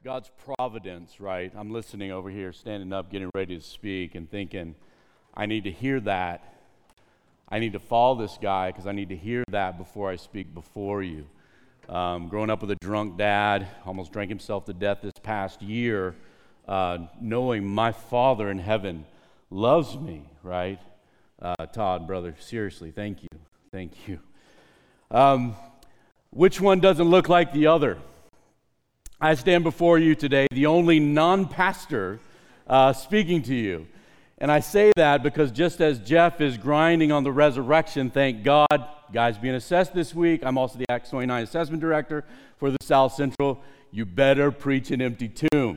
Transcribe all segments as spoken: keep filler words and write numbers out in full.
God's providence, right? I'm listening over here, standing up, getting ready to speak, and thinking, I need to hear that. I need to follow this guy because I need to hear that before I speak before you. Um, growing up with a drunk dad, almost drank himself to death this past year, uh, knowing my Father in heaven loves me, right? Uh, Todd, brother, seriously, thank you. Thank you. Um, which one doesn't look like the other? I stand before you today, the only non-pastor uh, speaking to you. And I say that because just as Jeff is grinding on the resurrection, thank God, guys being assessed this week, I'm also the Acts twenty-nine assessment director for the South Central. You better preach an empty tomb.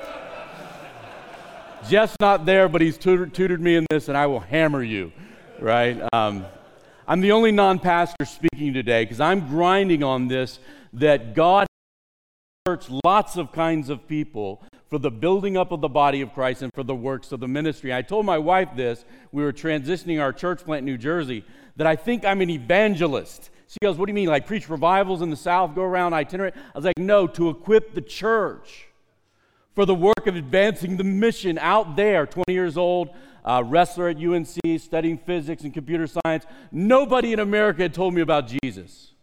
Jeff's not there, but he's tutored, tutored me in this, and I will hammer you, right? Um, I'm the only non-pastor speaking today because I'm grinding on this, that God church lots of kinds of people for the building up of the body of Christ and for the works of the ministry. I told my wife this, we were transitioning our church plant in New Jersey, that I think I'm an evangelist. She goes, what do you mean, like preach revivals in the South, go around itinerant? I was like, no, to equip the church for the work of advancing the mission out there. twenty years old, uh, wrestler at U N C, studying physics and computer science. Nobody in America had told me about Jesus.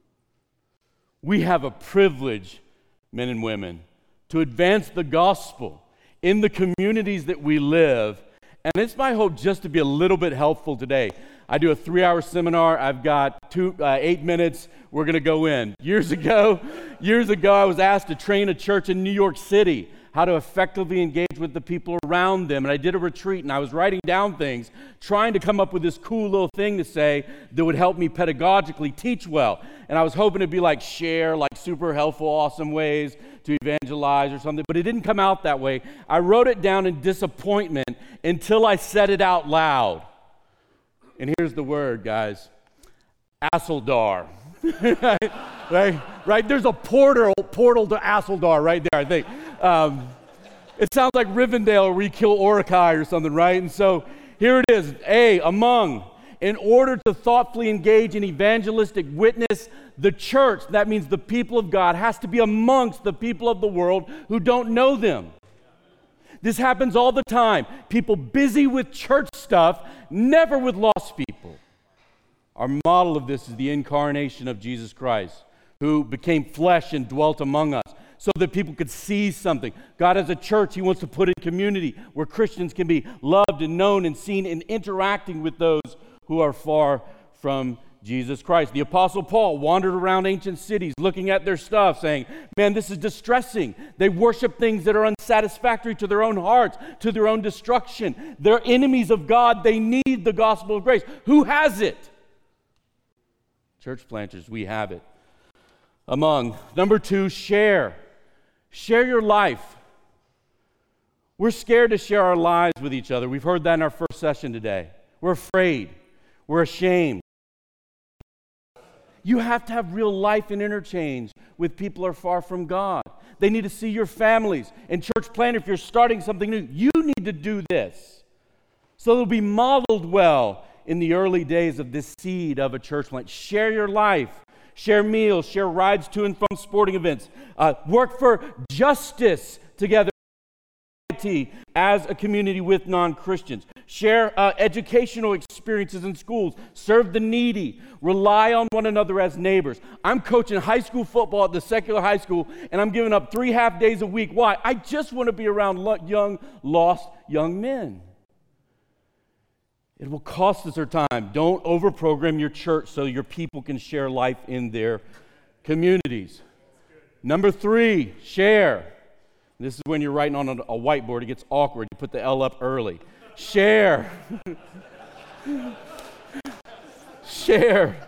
We have a privilege, men and women, to advance the gospel in the communities that we live. And it's my hope just to be a little bit helpful today. I do a three-hour seminar. I've got two, uh, eight minutes. We're going to go in. Years ago, years ago, I was asked to train a church in New York City how to effectively engage with the people around them. And I did a retreat, and I was writing down things, trying to come up with this cool little thing to say that would help me pedagogically teach well. And I was hoping to be like share, like super helpful, awesome ways to evangelize or something, but it didn't come out that way. I wrote it down in disappointment until I said it out loud. And here's the word, guys. Asseldar. right? right? Right? There's a portal, portal to Asseldar right there, I think. Um, it sounds like Rivendell where you kill Orakai or something, right? And so here it is. A, among. In order to thoughtfully engage in evangelistic witness, the church, that means the people of God, has to be amongst the people of the world who don't know them. This happens all the time. People busy with church stuff, never with lost people. Our model of this is the incarnation of Jesus Christ, who became flesh and dwelt among us so that people could see something. God has a church He wants to put in community where Christians can be loved and known and seen and interacting with those who are far from Jesus Christ. The Apostle Paul wandered around ancient cities looking at their stuff saying, man, this is distressing. They worship things that are unsatisfactory to their own hearts, to their own destruction. They're enemies of God. They need the gospel of grace. Who has it? Church planters, we have it. Among. Number two, share. Share your life. We're scared to share our lives with each other. We've heard that in our first session today. We're afraid. We're ashamed. You have to have real life and interchange with people who are far from God. They need to see your families. And church planter, if you're starting something new, you need to do this. So it'll be modeled well in the early days of this seed of a church plant. Share your life. Share meals. Share rides to and from sporting events. Uh, work for justice together as a community with non-Christians. Share uh, educational experiences in schools. Serve the needy. Rely on one another as neighbors. I'm coaching high school football at the secular high school, and I'm giving up three half days a week. Why? I just want to be around lo- young, lost young men. It will cost us our time. Don't overprogram your church so your people can share life in their communities. Number three, share. This is when you're writing on a, a whiteboard. It gets awkward. You put the L up early. Share. Share.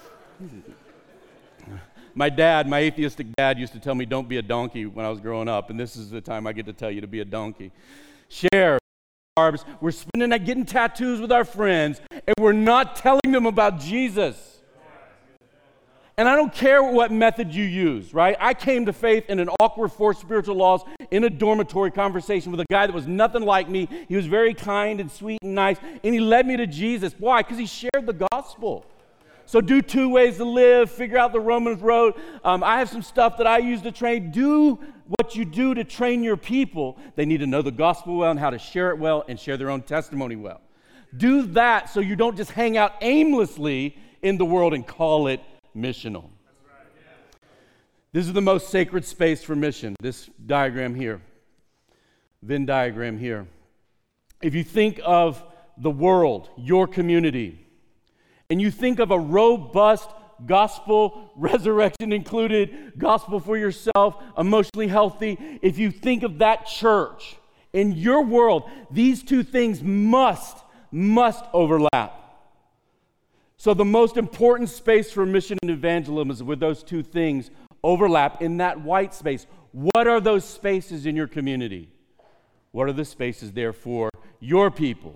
My dad, my atheistic dad, used to tell me don't be a donkey when I was growing up, and this is the time I get to tell you to be a donkey. Share. We're spending night getting tattoos with our friends, and we're not telling them about Jesus. And I don't care what method you use, right? I came to faith in an awkward four spiritual laws in a dormitory conversation with a guy that was nothing like me. He was very kind and sweet and nice, and he led me to Jesus. Why? Because he shared the gospel. So do two ways to live, figure out the Romans road. Um, I have some stuff that I use to train. Do what you do to train your people. They need to know the gospel well and how to share it well and share their own testimony well. Do that so you don't just hang out aimlessly in the world and call it missional. This is the most sacred space for mission, this diagram here, Venn diagram here. If you think of the world, your community, and you think of a robust gospel, resurrection included, gospel for yourself, emotionally healthy, if you think of that church, in your world, these two things must, must overlap. So the most important space for mission and evangelism is where those two things overlap in that white space. What are those spaces in your community? What are the spaces there for your people?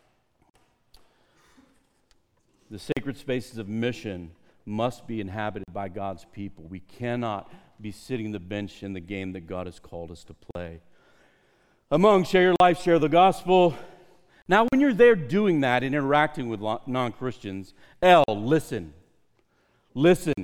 The sacred spaces of mission must be inhabited by God's people. We cannot be sitting the bench in the game that God has called us to play. Among share your life, share the gospel. Now, when you're there doing that and interacting with non-Christians, L, listen. Listen.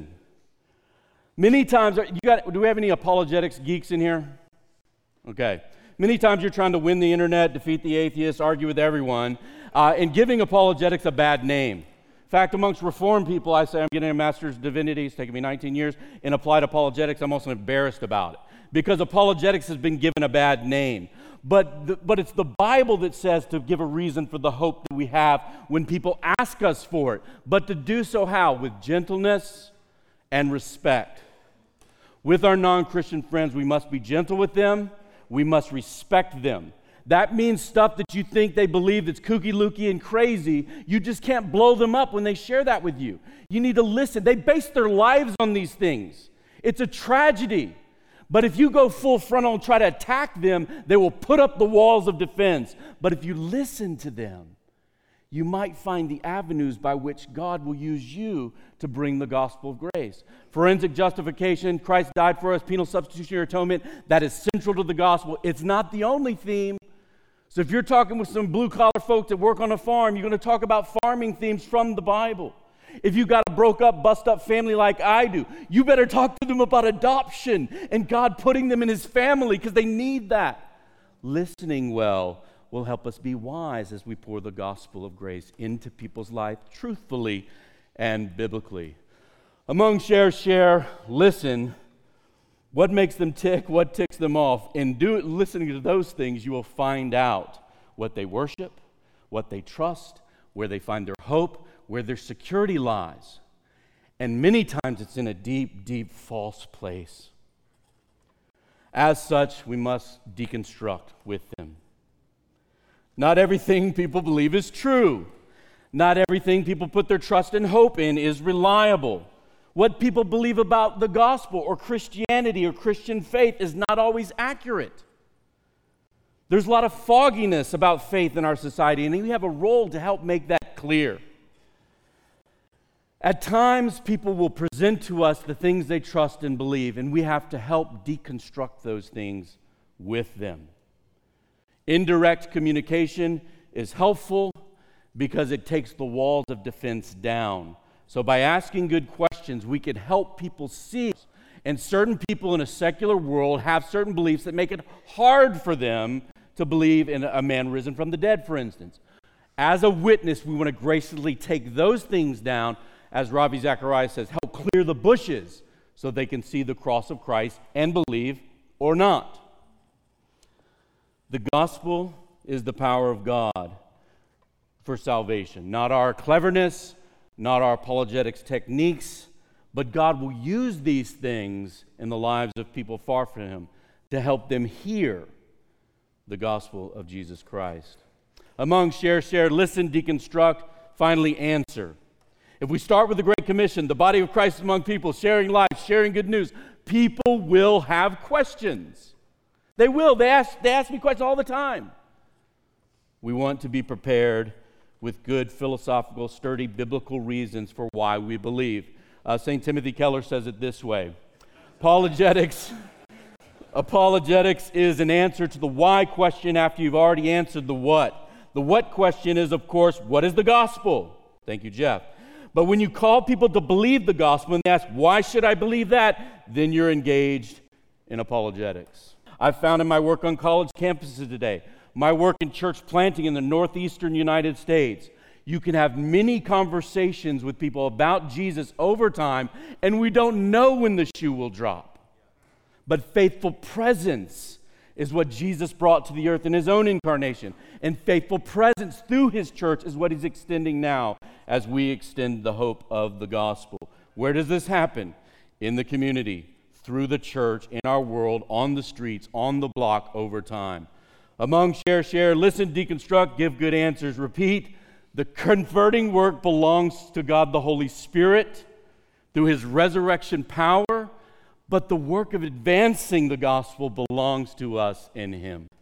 Many times, you got, do we have any apologetics geeks in here? Okay. Many times you're trying to win the internet, defeat the atheists, argue with everyone, uh, and giving apologetics a bad name. In fact, amongst Reformed people, I say I'm getting a master's of divinity. It's taken me nineteen years. In applied apologetics, I'm also embarrassed about it because apologetics has been given a bad name. But, the, but it's the Bible that says to give a reason for the hope that we have when people ask us for it. But to do so how? With gentleness and respect. With our non-Christian friends, we must be gentle with them. We must respect them. That means stuff that you think they believe that's kooky-looky and crazy. You just can't blow them up when they share that with you. You need to listen. They base their lives on these things. It's a tragedy. But if you go full frontal and try to attack them, they will put up the walls of defense. But if you listen to them, you might find the avenues by which God will use you to bring the gospel of grace. Forensic justification, Christ died for us, penal substitutionary atonement, that is central to the gospel. It's not the only theme. So if you're talking with some blue-collar folks that work on a farm, you're going to talk about farming themes from the Bible. If you got a broke-up, bust-up family like I do, you better talk to them about adoption and God putting them in His family because they need that. Listening well will help us be wise as we pour the gospel of grace into people's life truthfully and biblically. Among share, share, listen. What makes them tick? What ticks them off? In do, listening to those things, you will find out what they worship, what they trust, where they find their hope, where their security lies. And many times it's in a deep, deep false place. As such, we must deconstruct with them. Not everything people believe is true. Not everything people put their trust and hope in is reliable. What people believe about the gospel or Christianity or Christian faith is not always accurate. There's a lot of fogginess about faith in our society, and we have a role to help make that clear. At times, people will present to us the things they trust and believe, and we have to help deconstruct those things with them. Indirect communication is helpful because it takes the walls of defense down. So by asking good questions, we can help people see. And certain people in a secular world have certain beliefs that make it hard for them to believe in a man risen from the dead, for instance. As a witness, we want to graciously take those things down, as Ravi Zacharias says, help clear the bushes so they can see the cross of Christ and believe or not. The gospel is the power of God for salvation, not our cleverness, not our apologetics techniques, but God will use these things in the lives of people far from Him to help them hear the gospel of Jesus Christ. Among share, share, listen, deconstruct, finally answer. If we start with the Great Commission, the body of Christ among people, sharing life, sharing good news, people will have questions. They will. They ask, they ask me questions all the time. We want to be prepared with good philosophical, sturdy, biblical reasons for why we believe. Uh, Saint Timothy Keller says it this way. Apologetics, apologetics is an answer to the why question after you've already answered the what. The what question is, of course, what is the gospel? Thank you, Jeff. But when you call people to believe the gospel and they ask, why should I believe that? Then you're engaged in apologetics. I've found in my work on college campuses today, my work in church planting in the northeastern United States, you can have many conversations with people about Jesus over time, and we don't know when the shoe will drop. But faithful presence is what Jesus brought to the earth in his own incarnation. And faithful presence through his church is what he's extending now as we extend the hope of the gospel. Where does this happen? In the community, through the church, in our world, on the streets, on the block, over time. Among share, share, listen, deconstruct, give good answers, repeat. The converting work belongs to God the Holy Spirit through his resurrection power, but the work of advancing the gospel belongs to us in him.